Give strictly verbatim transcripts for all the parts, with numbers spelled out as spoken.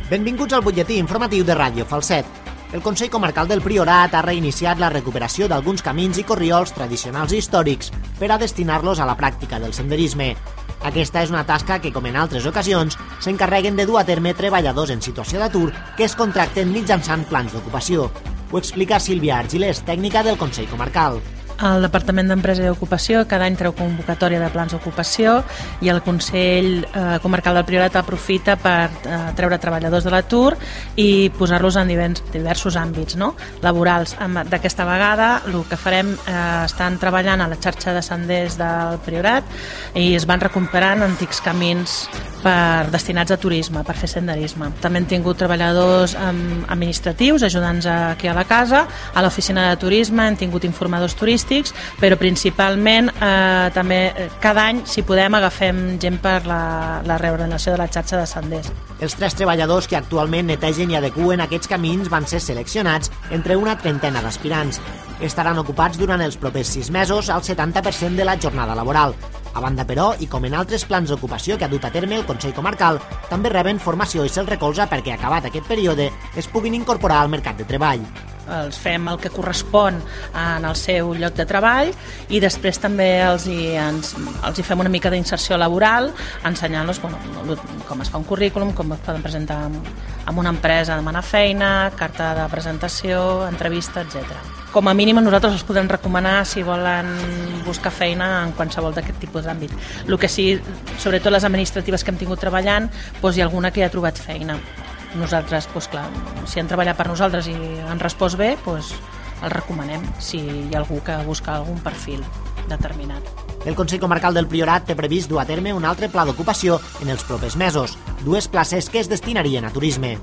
Benvinguts al butlletí informatiu de Ràdio Falset. El Consell Comarcal del Priorat ha reiniciat la recuperació d'alguns camins i corriols tradicionals i històrics per a destinar-los a la pràctica del senderisme. Aquesta és una tasca que, com en altres ocasions, s'encarreguen de dur a terme treballadors en situació d'atur que es contracten mitjançant plans d'ocupació. Ho explica Sílvia Argilés, tècnica del Consell Comarcal. El Departament d'Empresa i Ocupació cada any treu convocatòria de plans d'ocupació i el Consell eh, Comarcal del Priorat aprofita per eh, treure treballadors de l'atur i posar-los en divers, diversos àmbits, no? laborals. D'aquesta vegada el que farem eh, estan treballant a la xarxa de senders del Priorat i es van recuperant antics camins per destinats a turisme, per fer senderisme. També hem tingut treballadors eh, administratius, ajudants aquí a la casa, a l'oficina de turisme, hem tingut informadors turístics, però principalment eh, també cada any, si podem, agafem gent per la, la reordenació de la xarxa de senders. Els tres treballadors que actualment netegen i adeqüen aquests camins van ser seleccionats entre una trentena d'aspirants. Estaran ocupats durant els propers sis mesos al setanta per cent de la jornada laboral. A banda, però, i com en altres plans d'ocupació que ha dut a terme el Consell Comarcal, també reben formació i se'ls recolza perquè, acabat aquest període, es puguin incorporar al mercat de treball. Els fem el que correspon en el seu lloc de treball i després també els hi, ens, els hi fem una mica d'inserció laboral ensenyant-los bueno, com es fa un currículum, com es poden presentar en una empresa, demanar feina, carta de presentació, entrevista, etcètera. Com a mínim nosaltres els podem recomanar si volen buscar feina en qualsevol d'aquest tipus d'àmbit. El que sí, sobretot les administratives que hem tingut treballant, doncs hi ha alguna que ja ha trobat feina. Nosaltres, doncs clar, si han treballat per nosaltres i han respost bé, doncs els recomanem si hi ha algú que busca algun perfil determinat. El Consell Comarcal del Priorat té previst dur a terme un altre pla d'ocupació en els propers mesos, dues places que es destinarien a turisme.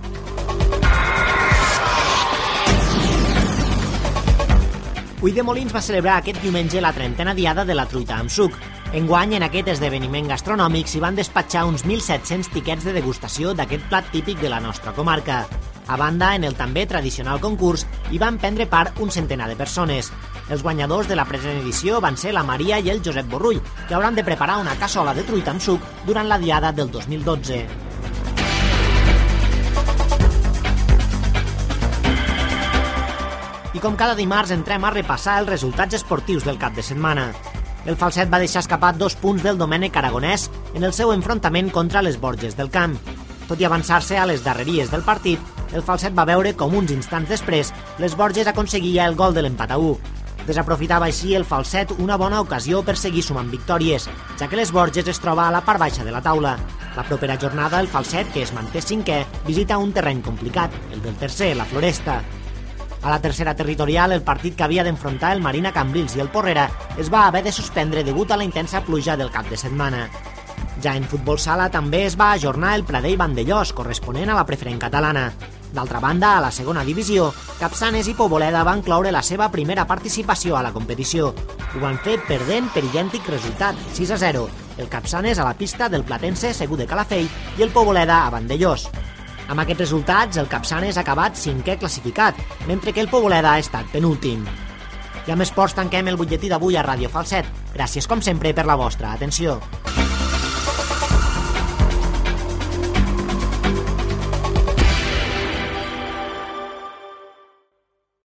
Ulldemolins va celebrar aquest diumenge la trentena diada de la truita amb suc. Enguany, en aquest esdeveniment gastronòmic s'hi van despatxar uns mil set-cents tiquets de degustació d'aquest plat típic de la nostra comarca. A banda, en el també tradicional concurs hi van prendre part un centenar de persones. Els guanyadors de la present edició van ser la Maria i el Josep Borrull, que hauran de preparar una cassola de truita amb suc durant la diada del dos mil dotze. I com cada dimarts entrem a repassar els resultats esportius del cap de setmana. El Falset va deixar escapar dos punts del Domènec Aragonès en el seu enfrontament contra les Borges del Camp. Tot i avançar-se a les darreries del partit, el Falset va veure com uns instants després les Borges aconseguia el gol de l'empat a u. Desaprofitava així el Falset una bona ocasió per seguir sumant victòries, ja que les Borges es troba a la part baixa de la taula. La propera jornada el Falset, que es manté cinquè, visita un terreny complicat, el del tercer, la Floresta. A la tercera territorial, el partit que havia d'enfrontar el Marina Cambrils i el Porrera es va haver de suspendre degut a la intensa pluja del cap de setmana. Ja en futbol sala també es va ajornar el Pradell Vandellós, corresponent a la preferent catalana. D'altra banda, a la segona divisió, Capçanes i Poboleda van cloure la seva primera participació a la competició. Ho van fer perdent per idèntic resultat, sis a zero, el Capçanes a la pista del Platense Segur de Calafell i el Poboleda a Vandellós. Amb aquests resultats, el Capçanes ha acabat cinquè classificat, mentre que el Poboleda ha estat penúltim. I amb esports tanquem el butlletí d'avui a Ràdio Falset. Gràcies, com sempre, per la vostra atenció.